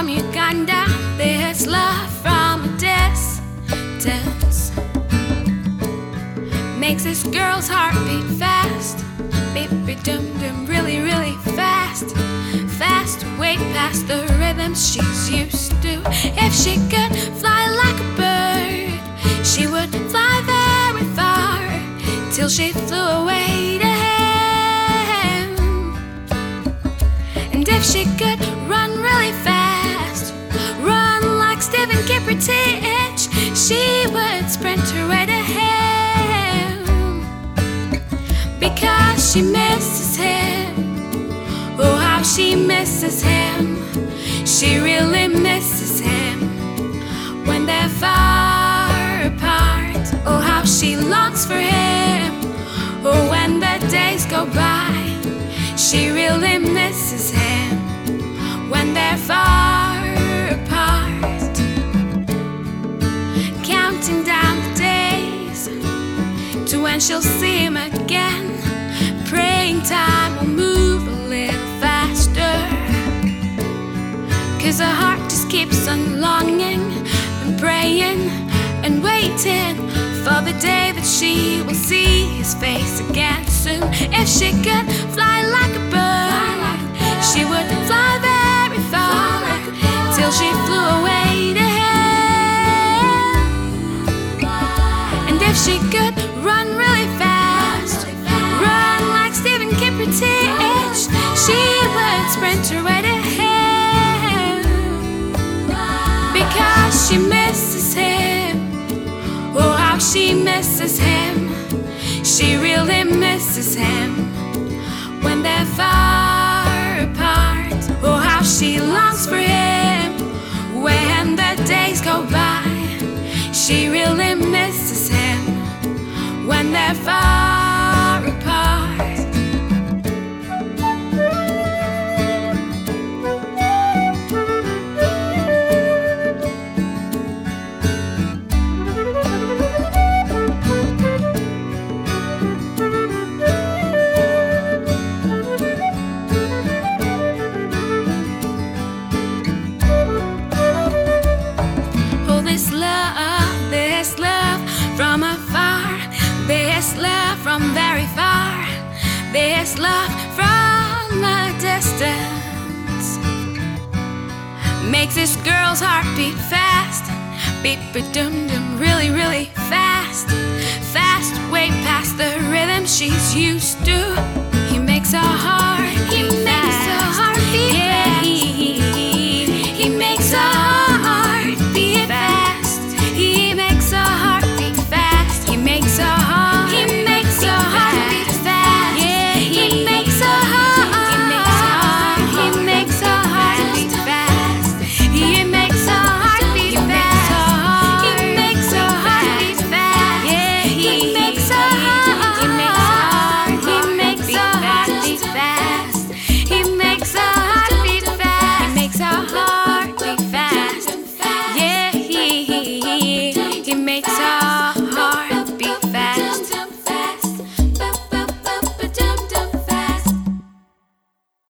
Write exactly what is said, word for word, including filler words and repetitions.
Uganda, this love from a distance makes this girl's heart beat fast. Beat, beat, dum, dum, really, really fast. Fast, way past the rhythms she's used to. If she could fly like a bird, she would fly very far, till she flew away to him. And if she could run really fast, run like Stephen Kiprotich, she would sprint her way to him, because she misses him. Oh, how she misses him. She really misses him when they're far apart. Oh, how she longs for him. Oh, when the days go by, she really misses him when they're far apart. Counting down the days to when she'll see him again, praying time will move a little faster, 'cause her heart just keeps on longing and praying and waiting for the day that she will see his face again soon. If she could fly like a bird, she would fly very far, till she flew away to him. And if she could run really fast, run like Stephen Kiprotich, she would sprint her way to him, because she misses him. Oh, how she misses him. She really misses him when they're far apart. Oh, how she longs for him when the days go by. She really misses him when they're far apart. This love from afar, this love from very far, this love from a distance makes this girl's heart beat fast. Beat, beat, dum, dum, really, really fast. Fast, way past the rhythm she's used to.